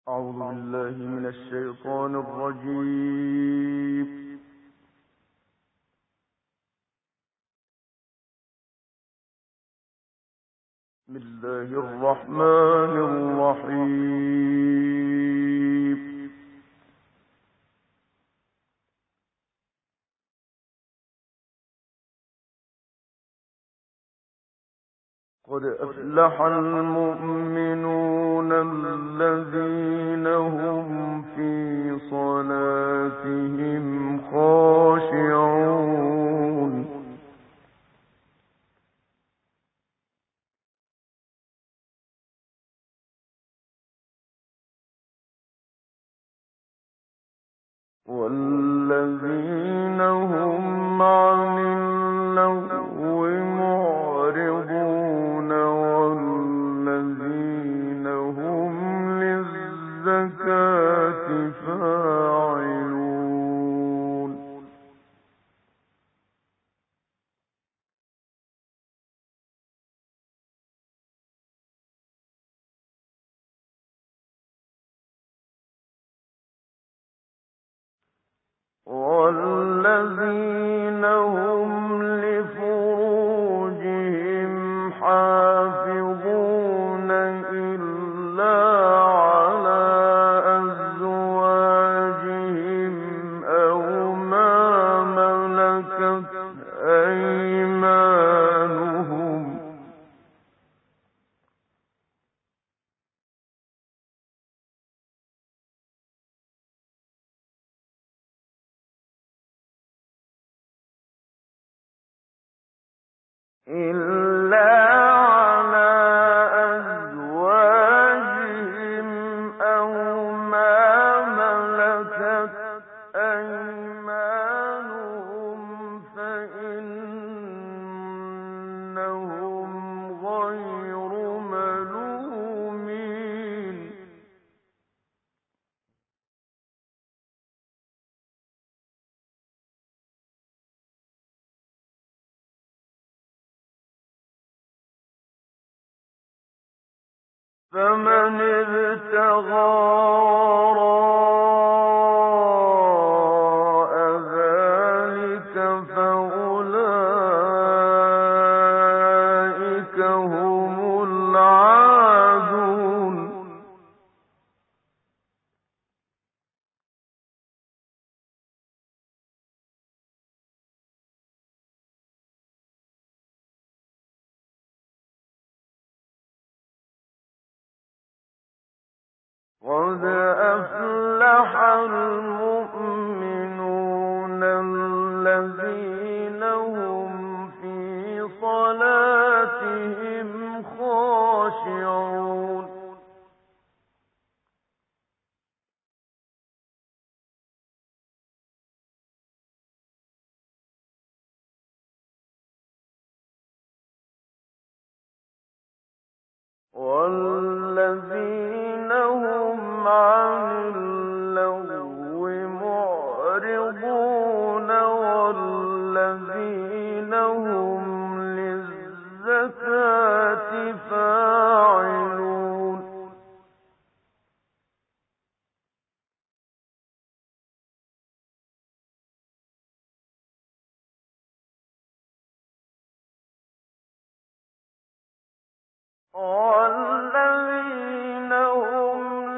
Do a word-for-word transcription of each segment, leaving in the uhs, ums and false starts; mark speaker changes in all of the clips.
Speaker 1: أعوذ بالله من الشيطان الرجيم. بسم الله الرحمن الرحيم. قد أفلح المؤمنون الذين هم في صلاتهم خاشعون. والذين هم عن اللغو معرضون والذين هم للزكاة فاعلون. والذين هم لفروجهم حافظون إلا على أزواجهم أو ما ملكت أيمانهم إلا على أزواجهم أو ما ملكت أيمانهم فإنهم غير ملومين. فمن ابتغى وراء ذلك فأولئك هم العادون. قد أفلح المؤمنون الذين هم في صلاتهم خاشعون. والذين هم عن اللغو معرضون والذين هم للزكاة فاعلون. والذين هم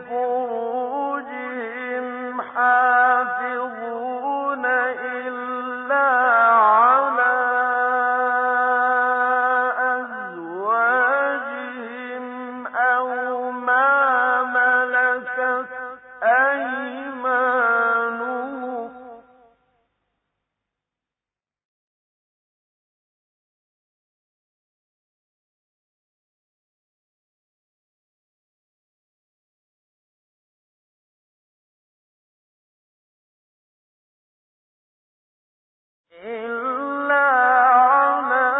Speaker 1: لفروجهم حافظون إلا على أزواجهم أو ما ملكت أيمانهم إلا على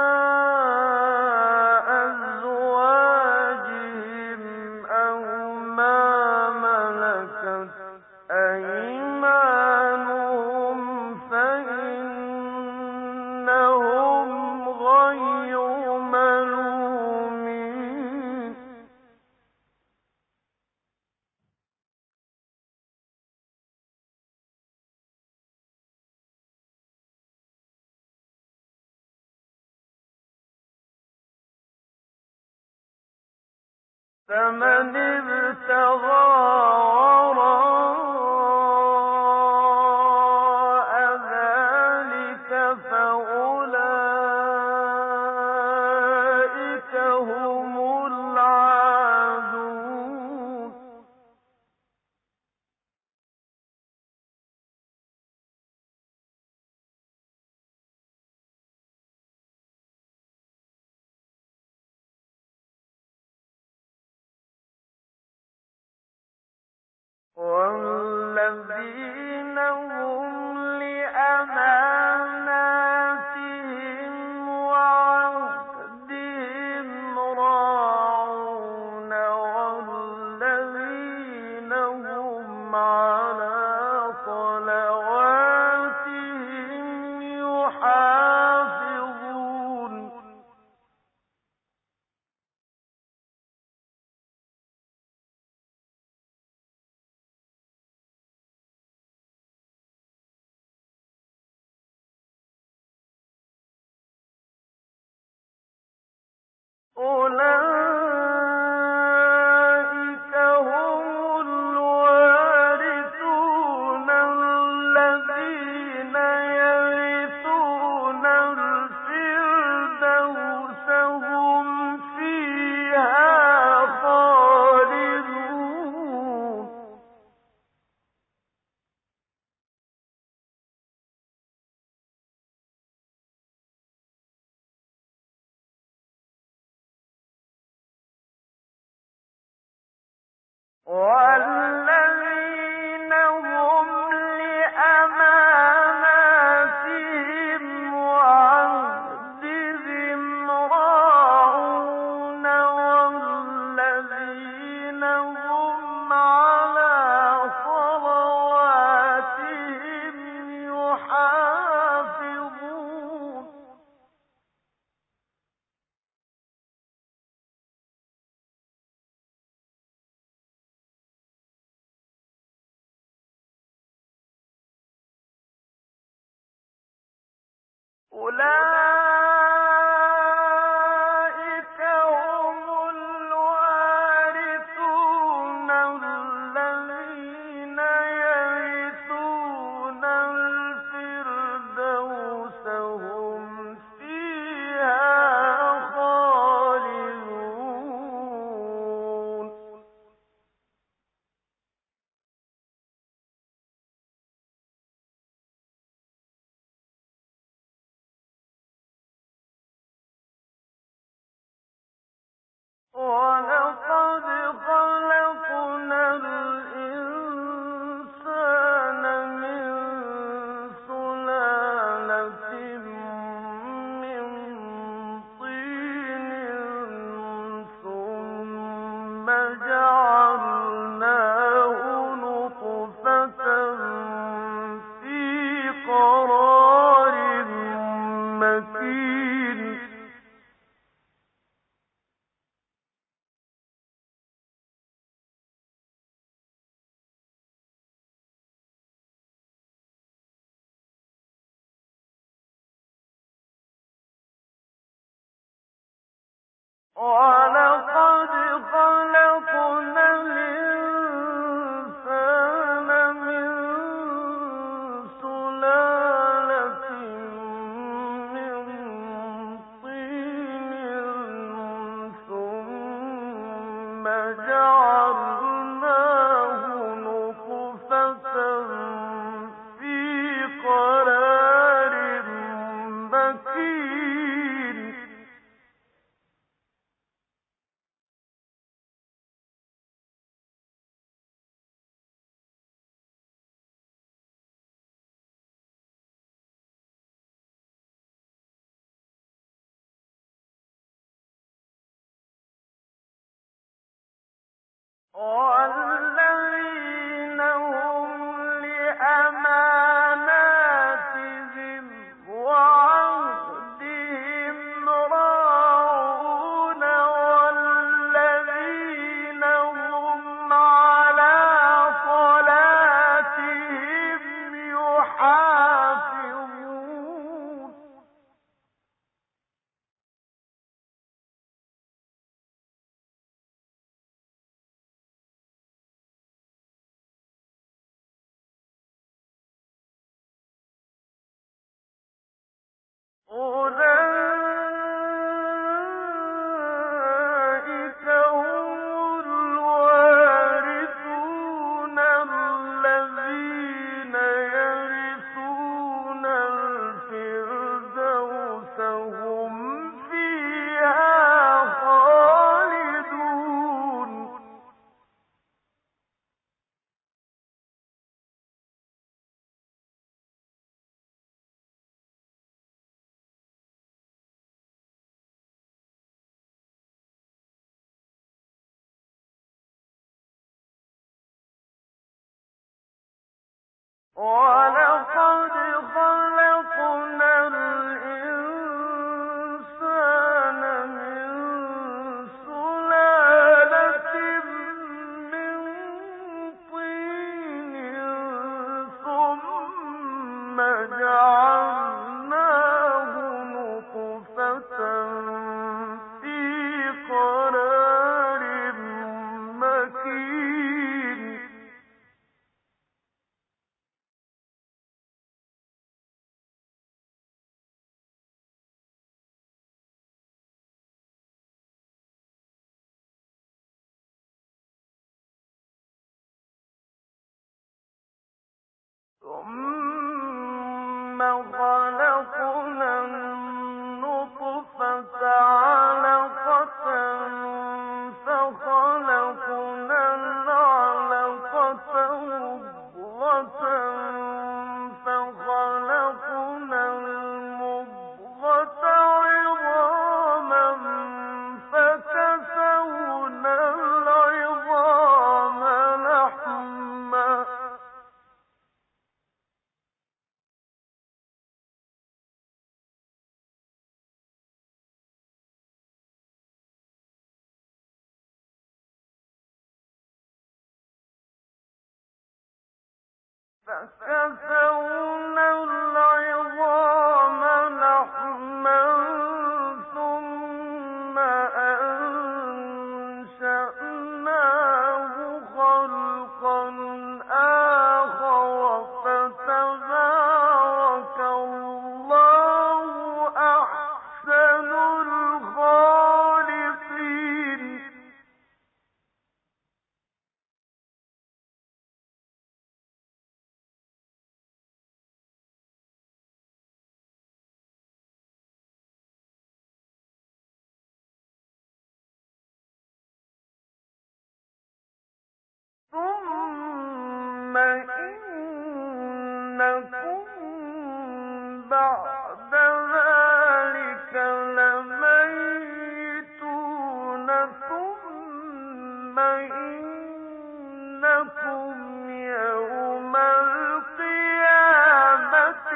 Speaker 1: أزواجهم أو ما ملكت أيمانهم فإنهم غير ملومين. فمن ابتغى وراء ذلك فأولئك هم العادون والذين هم لأماناتهم وعهدهم راعون والذين هم على صلواتهم يحافظون أولئك هم الوارثون الذين يرثون الفردوس هم فيها خالدون والذين هم لأماناتهم وعهدهم راعون والذين هم على صلواتهم يحافظون أولئك هم الوارثون الذين يرثون الفردوس هم فيها خالدون وَلَقَدْ خَلَقْنَا الْإِنسَانَ مِن سُلَالَةٍ مِّن طِينٍ ثُمَّ جَعَلْنَاهُ نُطْفَةً فِي قَرَارٍ مَّكِينٍ وَلَقَدْ خَلَقْنَا الْإِنسَانَ مِن سُلَالَةٍ مِّن طِينٍ ثُمَّ جَعَلْنَاهُ نُطْفَةً فِي قَرَارٍ مَّكِينٍ والذين هم لأماناتهم وعهدهم راعون والذين هم على صلاتهم يحافظون وَلَقَدْ خَلَقْنَا الْإِنسَانَ مِن سُلَالَةٍ مِّن طِينٍ ثُمَّ جَعَلْنَاهُ نُطْفَةً فِي قَرَارٍ مَّكِينٍ ثُمَّ خَلَقْنَا النُّطْفَةَ عَلَقَةً فَخَلَقْنَا الْعَلَقَةَ مُضْغَةً فَخَلَقْنَا الْمُضْغَةَ عِظَامًا فَكَسَوْنَا الْعِظَامَ لَحْمًا فَكَسَوْنَا الْعِظَامَ لَحْمًا ثُمَّ أَنشَأْنَاهُ خَلْقًا آخَرَ فَتَبَارَكَ اللَّهُ أَحْسَنُ الْخَالِقِينَ ثُمَّ إِنَّكُم بَعْدَ ذَٰلِكَ لَمَيِّتُونَ ثُمَّ إِنَّكُمْ يَوْمَ الْقِيَامَةِ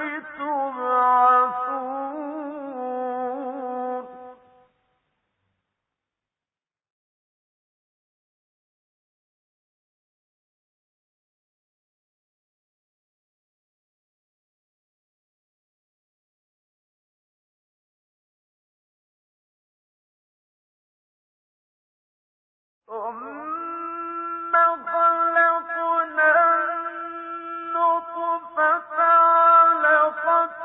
Speaker 1: تُبْعَثُونَ ثُمَّ خَلَقْنَا النُّطْفَةَ عَلَقَةً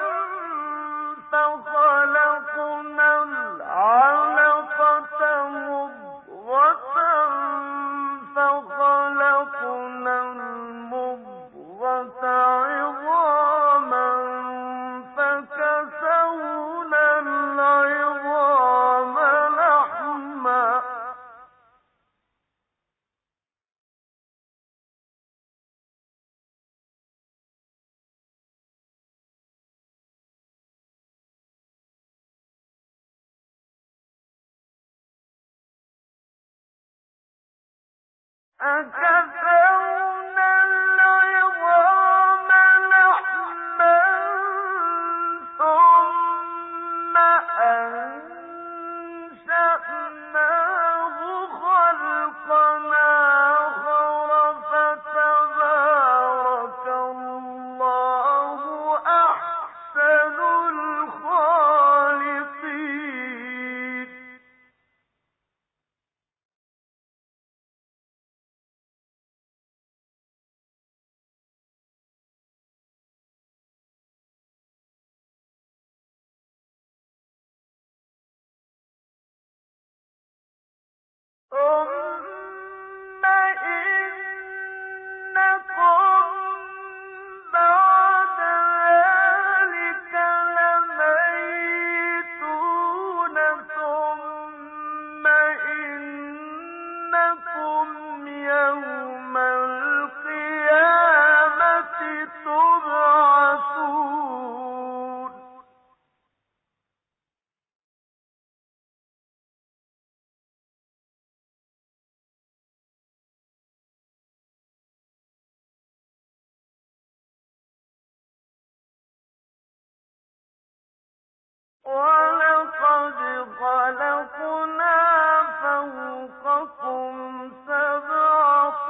Speaker 1: فَخَلَقْنَا الْعَلَقَةَ مُضْغَةً فَخَلَقْنَا الْمُضْغَةَ عِظَامًا فَكَسَوْنَا الْعِظَامَ لَحْمًا فَكَسَوْنَا الْعِظَامَ لَحْمًا ثُمَّ أَنشَأْنَاهُ خَلْقًا آخَرَ فَتَبَارَكَ اللَّهُ أَحْسَنُ الْخَالِقِينَ وَلَقَدْ خَلَقْنَا فَوْقَكُمْ سَبْعَ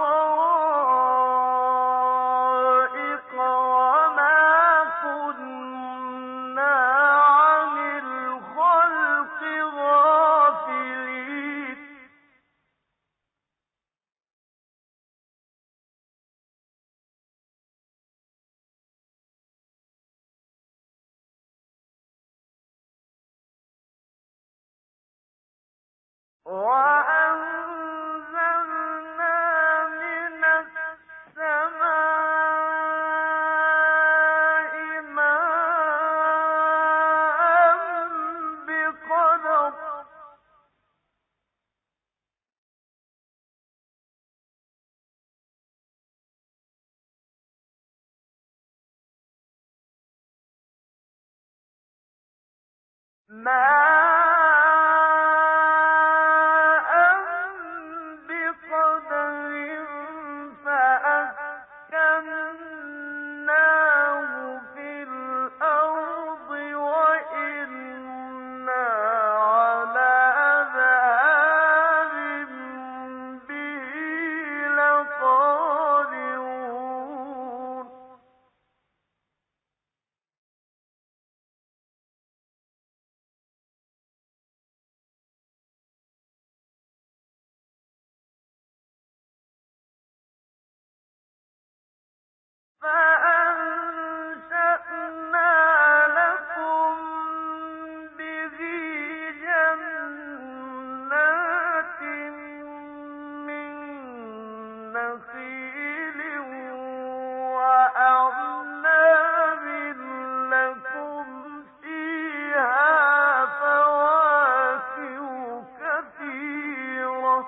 Speaker 1: طَرَائِقَ وَمَا كُنَّا عَنِ الْخَلْقِ غَافِلِينَ وَأَنزَلْنَا مِنَ السَّمَاءِ مَاءً بِقَدَرٍ مَاءً بِقَدَرٍ فَأَسْكَنَّاهُ فِي الْأَرْضِ وَإِنَّا عَلَىٰ ذَهَابٍ بِهِ لَقَادِرُونَ فَأَنشَأْنَا لَكُم بِهِ جَنَّاتٍ مِّن نَّخِيلٍ وَأَعْنَابٍ لَّكُمْ فِيهَا فَوَاكِهُ كَثِيرَةٌ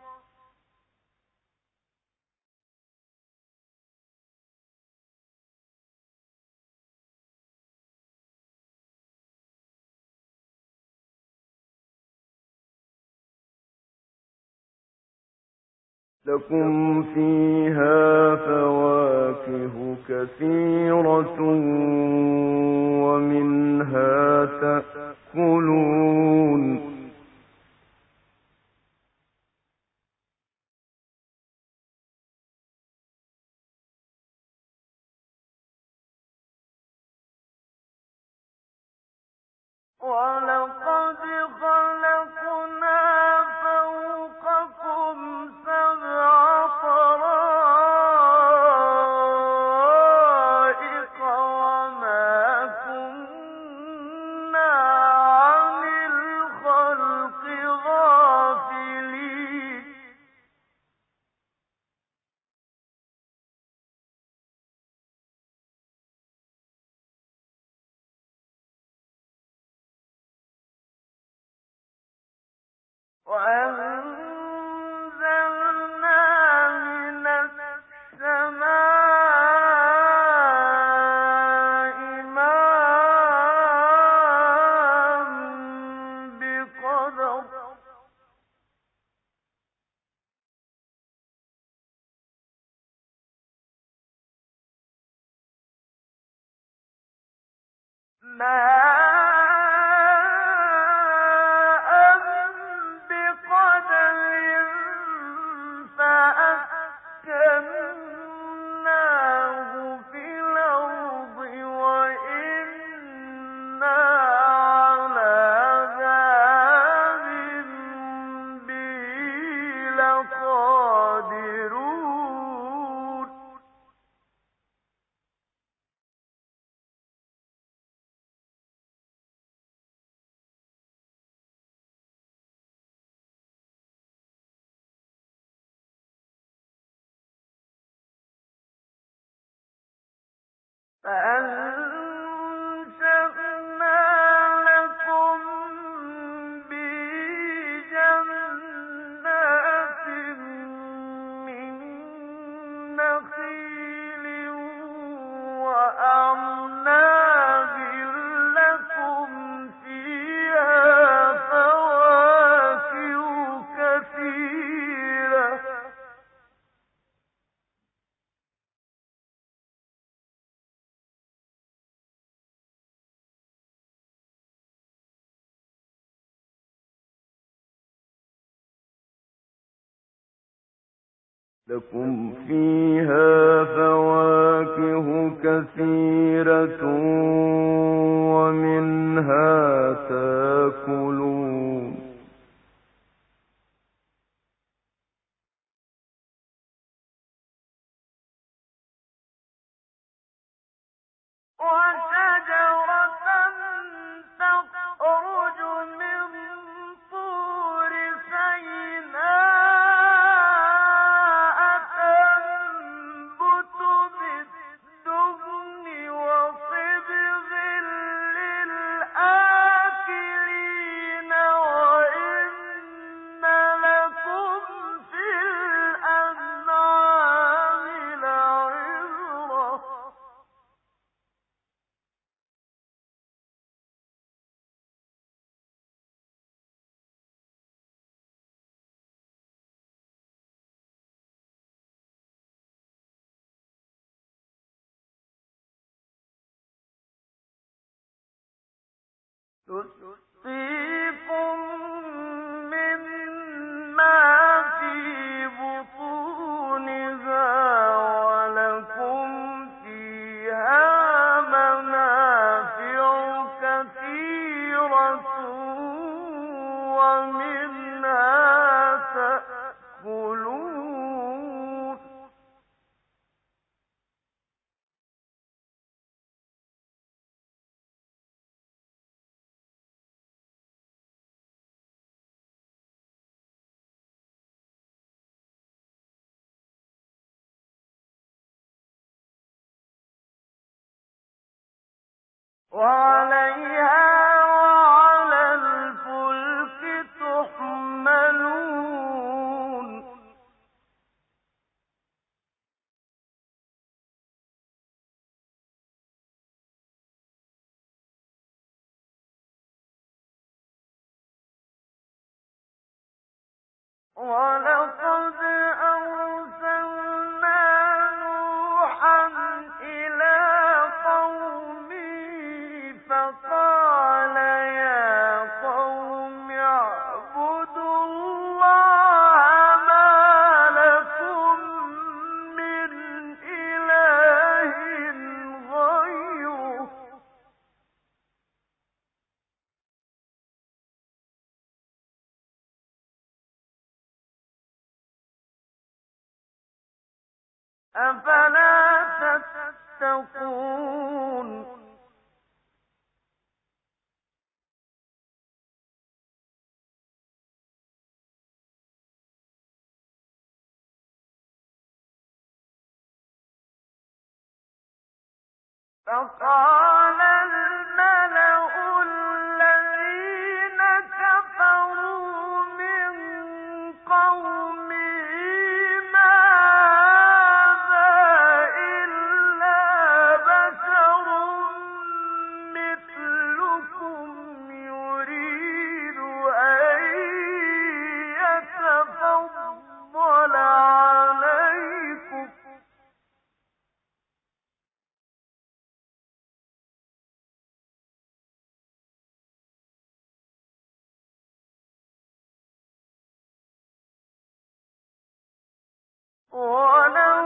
Speaker 1: لكم فيها فواكه كثيرة ومنها تأكلون وَلَقَدْ خَلَقْنَا فَوْقَكُمْ سَبْعَ طَرَائِقَ وَمَا كُنَّا عَنِ الْخَلْقِ غَافِلِينَ وَأَنزَلْنَا مِنَ السَّمَاءِ مَاءً بِقَدَرٍ مَاءً بِقَدَرٍ فَأَسْكَنَّاهُ فِي الْأَرْضِ وَإِنَّا عَلَىٰ ذَهَابٍ بِهِ لَقَادِرُونَ فَأَنشَأْنَا لَكُم بِهِ جَنَّاتٍ مِّن نَّخِيلٍ وَأَعْنَابٍ لَّكُمْ فِيهَا فَوَاكِهُ كَثِيرَةٌ لكم فيها فواكه كثيرة ومنها تاكلون وشجرة تخرج من طور سيناء تنبت بالدهن وصبغ للآكلين وإن لكم في الأنعام لعبرة تسقيكم مما في بطونها ولكم فيها منافع كثيرة ومنها تأكلون وعليها وعلى الفلك تحملون ولقد أرسلنا نوحا إلى قومه فقال يا قوم اعبدوا الله ما لكم من إله غيره أفلا تتقون فقال الملأ الذين كفروا من قومه ما هذا إلا بشر مثلكم يريد أن يتفضل عليكم ولو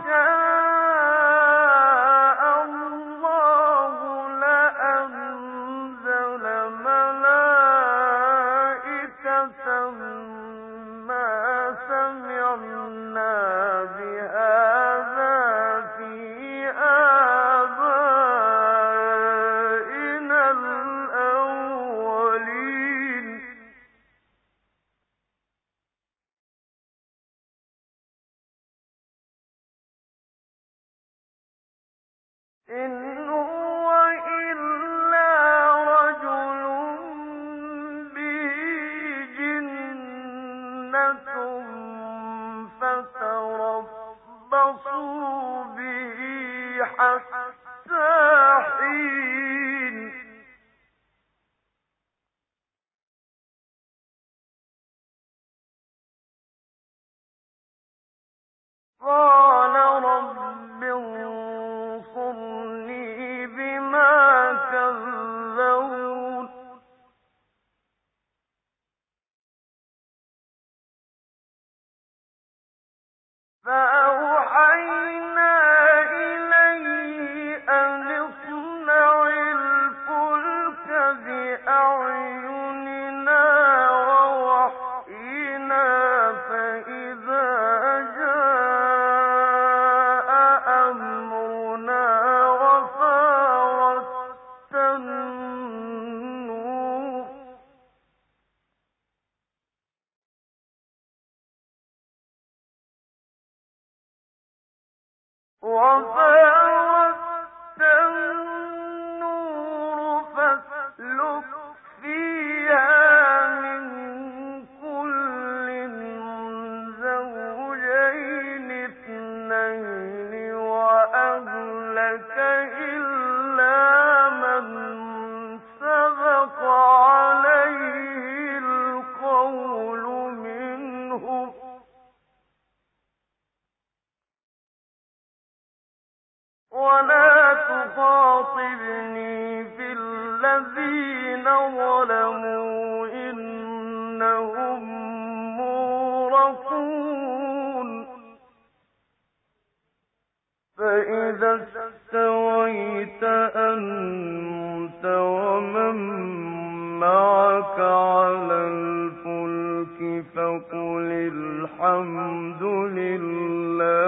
Speaker 1: شاء الله لأنزل ملائكة ما سمعنا بهذا في آبائنا الأولين إن هو إلا رجل به جنة فتربصوا به حتى حين قال رب انصرني بما كذبون وفارت النور فاسلك فيها من كل زوجين اثنين وأهلك إلا من سبق عليه القول منهم ولا تخاطبني في الذين ظلموا إنهم مغرقون فإذا استويت أنت ومن معك على الفلك فقل الحمد لله